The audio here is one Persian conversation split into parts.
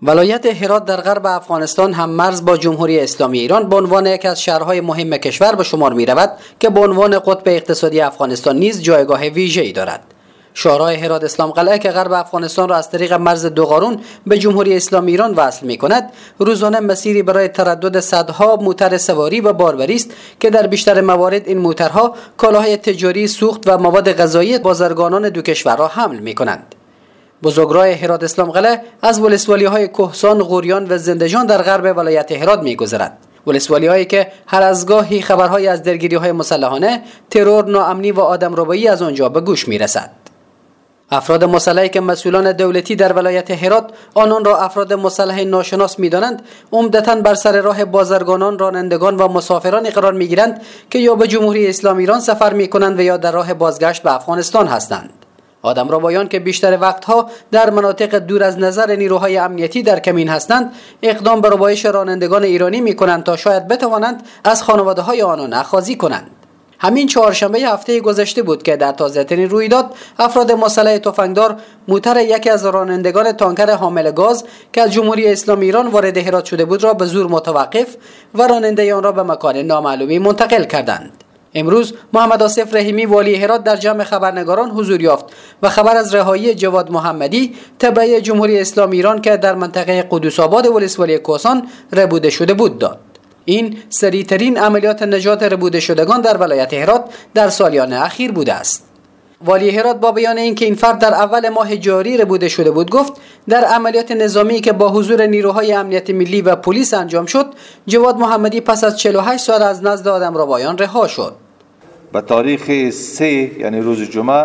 ولایت هرات در غرب افغانستان هم مرز با جمهوری اسلامی ایران به عنوان یک از شهرهای مهم کشور به شمار می رود که به عنوان قطب اقتصادی افغانستان نیز جایگاه ویژه‌ای دارد. شاهراه هرات اسلام قلعه که غرب افغانستان را از طریق مرز دوغارون به جمهوری اسلامی ایران وصل می کند، روزانه مسیری برای تردد صدها موتر سواری و باربری است که در بیشتر موارد این موترها کالاهای تجاری، سوخت و مواد غذایی بازرگانان دو کشور را حمل می کنند. بزرگراه هرات اسلام قلعه از ولسوالی‌های کهسان، غوریان و زندجان در غرب ولایت هرات می‌گذرد. ولسوالی‌هایی که هر از گاهی خبرهای از درگیری‌های مسلحانه، ترور، ناامنی و آدمربایی از آنجا به گوش می‌رسد. افراد مسلحی که مسئولان دولتی در ولایت هرات آنان را افراد مسلح ناشناس می‌دانند، عمدتاً بر سر راه بازرگانان، رانندگان و مسافران قرار می‌گیرند که یا به جمهوری اسلامی ایران سفر می‌کنند و یا در راه بازگشت به افغانستان هستند. آدمربایان که بیشتر وقتها در مناطق دور از نظر نیروهای امنیتی در کمین هستند، اقدام به ربایش رانندگان ایرانی می‌کنند تا شاید بتوانند از خانواده‌های آنان اخاذی کنند. همین چهارشنبه هفته گذشته بود که در تازه‌ترین رویداد افراد مسلح تفنگدار موتر یکی از رانندگان تانکر حامل گاز که از جمهوری اسلامی ایران وارد هرات شده بود را به زور متوقف و راننده آن را به مکان نامعلومی منتقل کردند. امروز محمد آصف رحیمی والی هرات در جمع خبرنگاران حضور یافت و خبر از رهایی جواد محمدی تبع جمهوری اسلامی ایران که در منطقه قدوس آباد ولسوالی کهسان ربوده شده بود داد. این سریعترین عملیات نجات ربوده شدگان در ولایت هرات در سالیان اخیر بوده است. والی هرات با بیان اینکه این فرد در اول ماه جاری ربوده شده بود گفت در عملیات نظامی که با حضور نیروهای امنیت ملی و پلیس انجام شد، جواد محمدی پس از 48 سال از نزد آدمربایان رها شد. به تاریخ 3 یعنی روز جمعه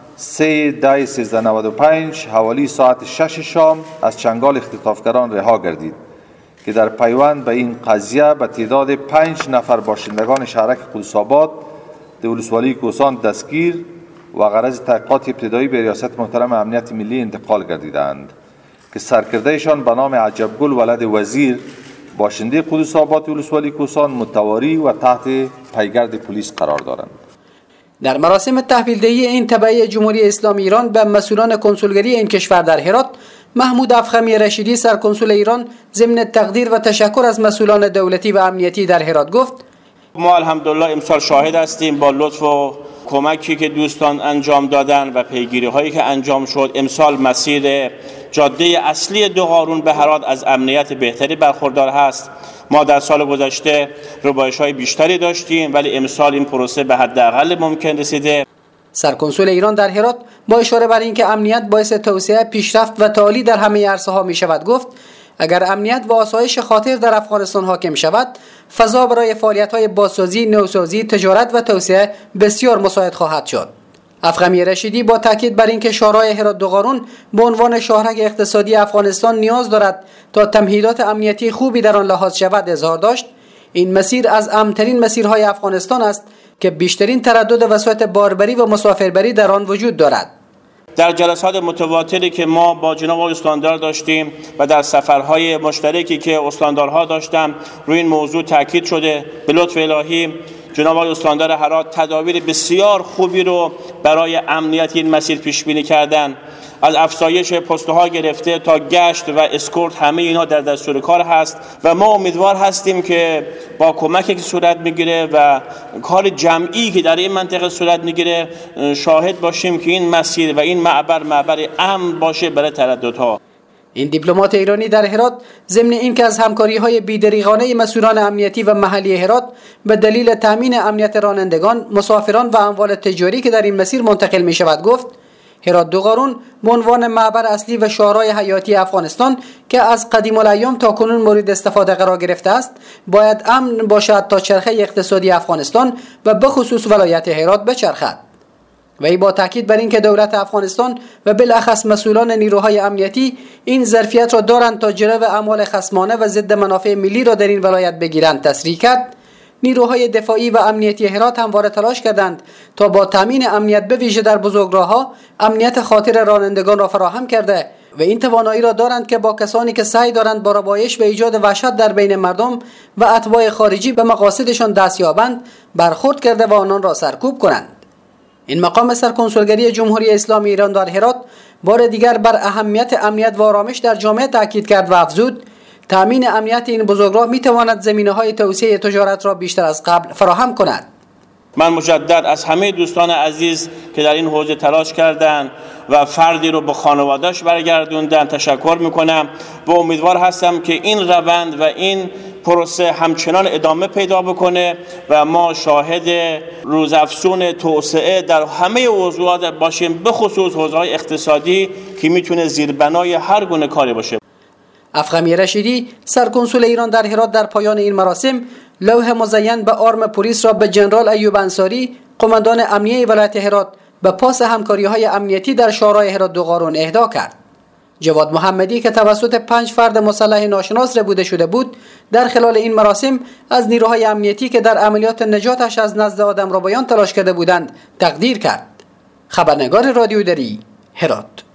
3/1395 حوالی ساعت 6 شام از چنگال اختطافگران رها گردید که در پیوند به این قضیه به تعداد 5 نفر باشندگان شهرک قدوس آباد ولسوالی کهسان دستگیر و غرض تحقیقات ابتدایی به ریاست محترم امنیت ملی انتقال گردیدند که سرکردهشان به نام عجبگل ولد وزیر باشنده قدوس آباد ولسوالی کهسان متواری و تحت پیگرد پلیس قرار دارند. در مراسم تحویلدهی این تبع جمهوری اسلامی ایران به مسئولان کنسولگری این کشور در هرات، محمود افخمی رشیدی سرکنسول ایران ضمن تقدیر و تشکر از مسئولان دولتی و امنیتی در هرات گفت: ما الحمدلله امسال شاهد هستیم با لطف و کمکی که دوستان انجام دادن و پیگیری هایی که انجام شد، امسال مسیر جاده اصلی دوغارون به هرات از امنیت بهتری برخوردار هست. ما در سال گذشته ربایش های بیشتری داشتیم ولی امسال این پروسه به حداقل ممکن رسیده. سرکنسول ایران در هرات با اشاره بر اینکه امنیت باعث توسعه، پیشرفت و تعالی در همه عرصه‌ها می شود گفت: اگر امنیت و آسایش خاطر در افغانستان حاکم شود، فضا برای فعالیت‌های بازسازی، نوسازی، تجارت و توسعه بسیار مساعد خواهد شد. افخمی رشیدی با تاکید بر اینکه شاهراه هرات دوغارون به عنوان شاهرگ اقتصادی افغانستان نیاز دارد تا تمهیدات امنیتی خوبی در آن لحاظ شود اظهار داشت: این مسیر از امن‌ترین مسیرهای افغانستان است که بیشترین تردد وسایط باربری و مسافربری در آن وجود دارد. در جلسات متواتری که ما با جناب استاندار داشتیم و در سفرهای مشترکی که استاندارها داشتم روی این موضوع تاکید شده. به لطف الهی جناب استاندار هرات تدابیر بسیار خوبی رو برای امنیت این مسیر پیش بینی کردن. از افزایش پست‌ها گرفته تا گشت و اسکورت همه اینا در دستور کار هست و ما امیدوار هستیم که با کمکی که صورت میگیره و کار جمعی که در این منطقه صورت میگیره شاهد باشیم که این مسیر و این معبر امن باشه برای ترددها. این دیپلمات ایرانی در هرات ضمن اینکه از همکاری‌های بی‌دریغانه مسئولان امنیتی و محلی هرات به دلیل تامین امنیت رانندگان، مسافران و اموال تجاری که در این مسیر منتقل می‌شود گفت: هرات دوغارون به عنوان معبر اصلی و شاهراه حیاتی افغانستان که از قدیم الایام تا کنون مورد استفاده قرار گرفته است، باید امن باشد تا چرخه اقتصادی افغانستان و به خصوص ولایت هرات بچرخد. وی با تاکید بر اینکه دولت افغانستان و بالاخص مسئولان نیروهای امنیتی این ظرفیت را دارند تا جلو اعمال خصمانه و ضد منافع ملی را در این ولایت بگیرند تصریح کرد. نیروهای دفاعی و امنیتی هرات همواره تلاش کردند تا با تامین امنیت به ویژه در بزرگراه‌ها امنیت خاطر رانندگان را فراهم کرده و این توانایی را دارند که با کسانی که سعی دارند با ربایش و ایجاد وحشت در بین مردم و اتباع خارجی به مقاصدشان دست یابند برخورد کرده و آنان را سرکوب کنند. این مقام سرکنسولگری جمهوری اسلامی ایران در هرات بار دیگر بر اهمیت امنیت و آرامش در جامعه تاکید کرد و افزود تامین امنیت این بزرگراه میتواند زمینه‌های توسعه تجارت را بیشتر از قبل فراهم کند. من مجدد از همه دوستان عزیز که در این حوزه تلاش کردند و فردی رو به خانواده‌اش برگردوندن تشکر میکنم و امیدوار هستم که این روند و این پروسه همچنان ادامه پیدا بکنه و ما شاهد روزافزون توسعه در همه موضوعات باشیم، به خصوص حوزه‌های اقتصادی که میتونه زیربنای هر گونه کاری باشه. افخمی رشیدی سرکنسول ایران در هرات در پایان این مراسم لوح مزین به آرم پلیس را به جنرال ایوب انصاری قماندان امنیه ولایت هرات به پاس همکاری‌های امنیتی در شورای هرات دو قارون اهدا کرد. جواد محمدی که توسط 5 فرد مسلح ناشناس ربوده شده بود در خلال این مراسم از نیروهای امنیتی که در عملیات نجاتش از نزد آدمربایان تلاش کرده بودند تقدیر کرد. خبرنگار رادیو دری هرات.